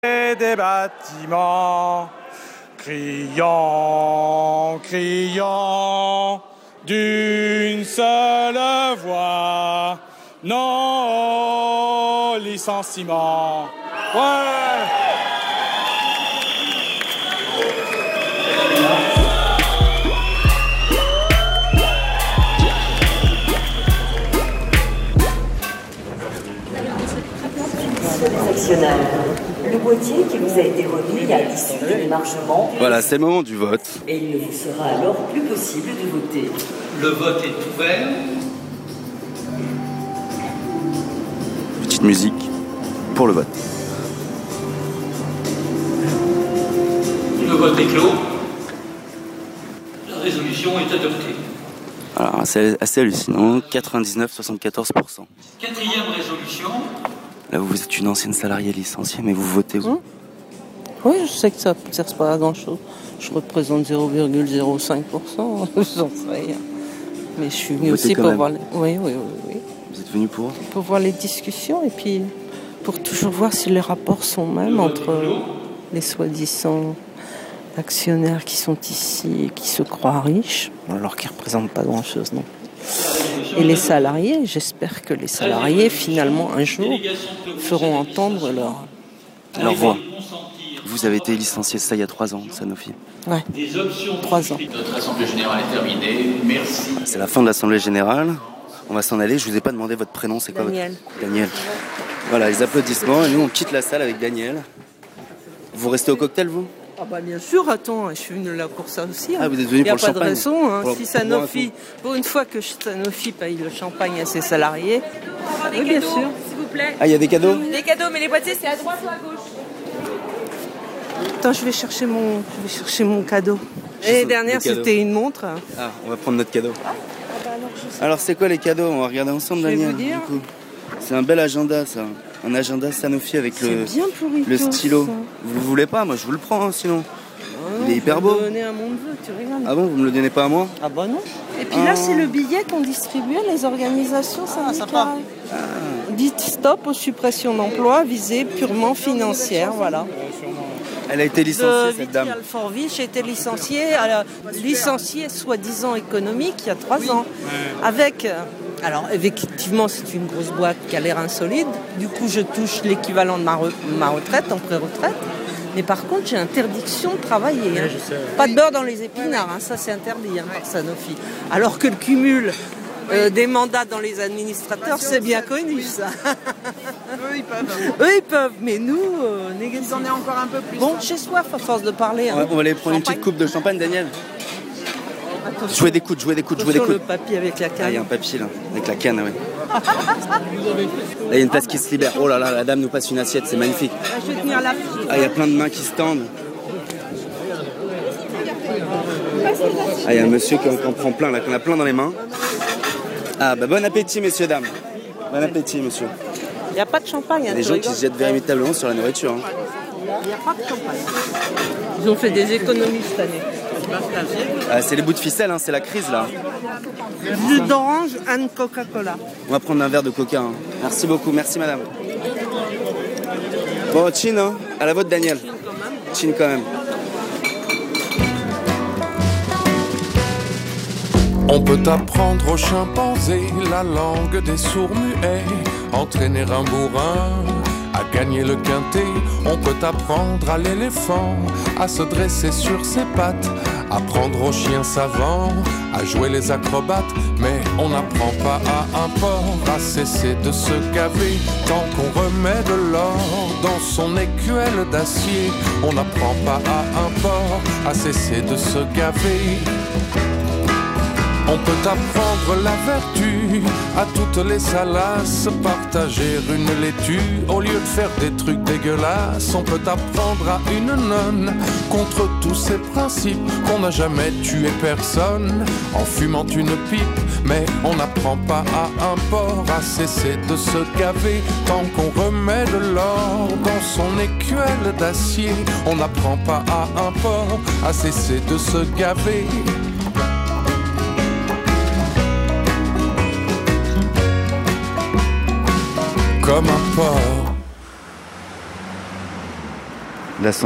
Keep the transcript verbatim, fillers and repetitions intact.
des bâtiments, criant, criant, d'une seule voix, non au licenciement. Ouais. Actionnaire. Le boîtier qui vous a été remis à l'issue du démarchement. Voilà, c'est le moment du vote. Et il ne vous sera alors plus possible de voter. Le vote est ouvert. Petite musique pour le vote. Le vote est clos. La résolution est adoptée. Alors, c'est assez hallucinant, quatre-vingt-dix-neuf virgule soixante-quatorze pour cent. Quatrième résolution. Là, vous êtes une ancienne salariée licenciée, mais vous votez où? Hum Oui, je sais que ça ne sert pas à grand-chose. Je représente zéro virgule zéro cinq pour cent, j'en sais rien. Mais je suis venue aussi pour même. voir les... Oui, oui, oui, oui. Vous êtes venu pour? Pour voir les discussions et puis pour toujours voir si les rapports sont mêmes entre les soi-disant actionnaires qui sont ici et qui se croient riches, alors qu'ils ne représentent pas grand-chose non plus. Et les salariés, j'espère que les salariés, finalement, un jour, feront entendre leur, leur voix. Vous avez été licencié ça il y a trois ans, Sanofi. Ouais, trois ans. Notre assemblée générale est terminée. Merci. C'est la fin de l'assemblée générale. On va s'en aller. Je vous ai pas demandé votre prénom, c'est quoi? Daniel. Votre... Daniel. Voilà, les applaudissements. Et nous, on quitte la salle avec Daniel. Vous restez au cocktail, vous? Ah bah bien sûr, attends, je suis venue là pour ça aussi. Hein. Ah, vous êtes venu pour le champagne? Il n'y a pas de raison, hein. Pour, si pour Sanofi, pour une fois que Sanofi paye le champagne à ses salariés. Des oui, cadeaux, bien sûr. s'il vous plaît. Ah, il y a des cadeaux? Des cadeaux, mais les boîtiers, c'est à droite ou à gauche? Attends, je vais chercher mon, je vais chercher mon cadeau. L'année dernière, c'était une montre. Ah, on va prendre notre cadeau. Ah, bah alors, alors, c'est quoi les cadeaux? On va regarder ensemble, je vais Daniel. Vous dire. Du coup. C'est un bel agenda, ça. Un agenda Sanofi avec le, bien le stylo. Ça. Vous le voulez pas? Moi, je vous le prends, hein, sinon. Oh, il est hyper beau. Je vais donner à mon neveu, tu rigoles. Ah bon, vous me le donnez pas à moi? Ah bah non. Et puis ah. là, c'est le billet qu'ont distribué les organisations syndicales. Ah. Dites stop aux suppressions d'emplois visées purement financières, voilà. Elle a été licenciée, de cette dame. Alforvich a été licenciée, euh, licenciée soi-disant économique il y a trois oui. ans. Avec, euh, alors effectivement, c'est une grosse boîte qui a l'air insolide. Du coup, je touche l'équivalent de ma, re- ma retraite en pré-retraite. Mais par contre, j'ai interdiction de travailler. Hein. Pas de beurre dans les épinards, hein. Ça c'est interdit hein, par Sanofi. Alors que le cumul euh, des mandats dans les administrateurs, c'est bien connu ça. Eux ils peuvent. Eux ils peuvent, mais nous, euh, négatif. Ils en aient encore un peu plus. Bon, j'ai soif à force de parler. Hein. On, va, on va aller prendre champagne. Une petite coupe de champagne, Daniel. Attention. Jouez des coudes, jouez des coudes, jouez des coudes. Le papier avec la canne. Ah, il y a un papier là, avec la canne, oui. Là, il y a une place qui se libère. Oh là là, la dame nous passe une assiette, c'est magnifique. Ah, je vais tenir la... Ah, il y a plein de mains qui se tendent. Ah, il y a un monsieur qui en, qui en prend plein, là, qui en a plein dans les mains. Ah, bah bon appétit, messieurs, dames. Bon appétit, monsieur. Il n'y a pas de champagne. Il y a des gens qui se jettent véritablement sur la nourriture. Hein. Il n'y a pas de champagne. Ils ont fait des économies cette année. Ah, c'est les bouts de ficelle, hein, c'est la crise là. Jus d'orange and Coca-Cola. On va prendre un verre de coca. Hein. Merci beaucoup, merci madame. Bon, chin, hein, à la vôtre Daniel. Chin quand même. On peut apprendre aux chimpanzés la langue des sourds-muets, entraîner un bourrin à gagner le quintet. On peut apprendre à l'éléphant à se dresser sur ses pattes, apprendre aux chiens savants à jouer les acrobates. Mais on n'apprend pas à un porc à cesser de se gaver tant qu'on remet de l'or dans son écuelle d'acier. On n'apprend pas à un porc à cesser de se gaver. On peut apprendre la vertu à toutes les salaces, partager une laitue au lieu de faire des trucs dégueulasses. On peut apprendre à une nonne contre tous ces principes qu'on n'a jamais tué personne en fumant une pipe. Mais on n'apprend pas à un porc à cesser de se gaver tant qu'on remet de l'or dans son écuelle d'acier. On n'apprend pas à un porc à cesser de se gaver. Comme un porc. La